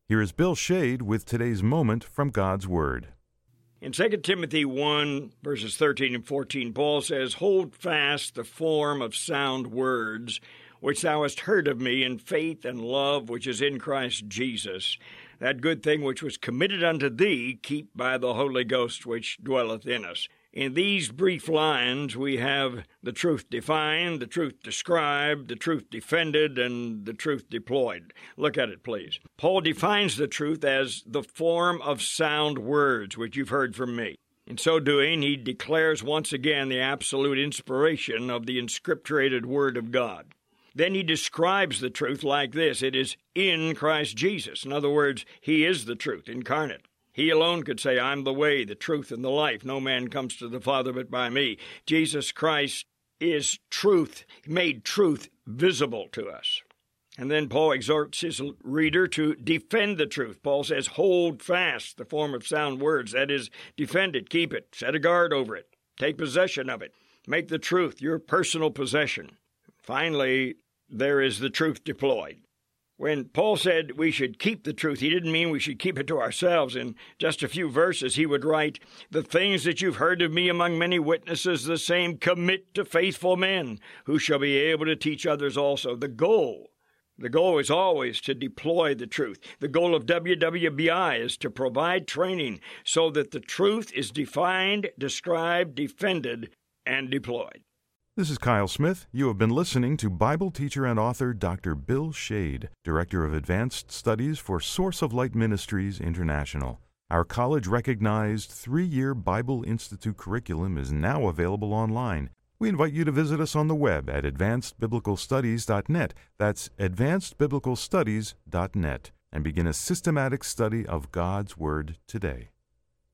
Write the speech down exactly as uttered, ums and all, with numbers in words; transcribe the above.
Here is Bill Shade with today's moment from God's Word. In Second Timothy one, verses thirteen and fourteen, Paul says, "Hold fast the form of sound words, which thou hast heard of me in faith and love which is in Christ Jesus. That good thing which was committed unto thee, keep by the Holy Ghost which dwelleth in us." In these brief lines, we have the truth defined, the truth described, the truth defended, and the truth deployed. Look at it, please. Paul defines the truth as the form of sound words, which you've heard from me. In so doing, he declares once again the absolute inspiration of the inscripturated Word of God. Then he describes the truth like this: it is in Christ Jesus. In other words, he is the truth incarnate. He alone could say, "I'm the way, the truth, and the life. No man comes to the Father but by me." Jesus Christ is truth, made truth visible to us. And then Paul exhorts his reader to defend the truth. Paul says, hold fast the form of sound words. That is, defend it, keep it, set a guard over it, take possession of it. Make the truth your personal possession. Finally, there is the truth deployed. When Paul said we should keep the truth, he didn't mean we should keep it to ourselves. In just a few verses, he would write, "The things that you've heard of me among many witnesses, the same commit to faithful men, who shall be able to teach others also." The goal, the goal is always to deploy the truth. The goal of W W B I is to provide training so that the truth is defined, described, defended, and deployed. This is Kyle Smith. You have been listening to Bible teacher and author Doctor Bill Shade, Director of Advanced Studies for Source of Light Ministries International. Our college-recognized three-year Bible Institute curriculum is now available online. We invite you to visit us on the web at advanced biblical studies dot net. That's advanced biblical studies dot net, and begin a systematic study of God's Word today.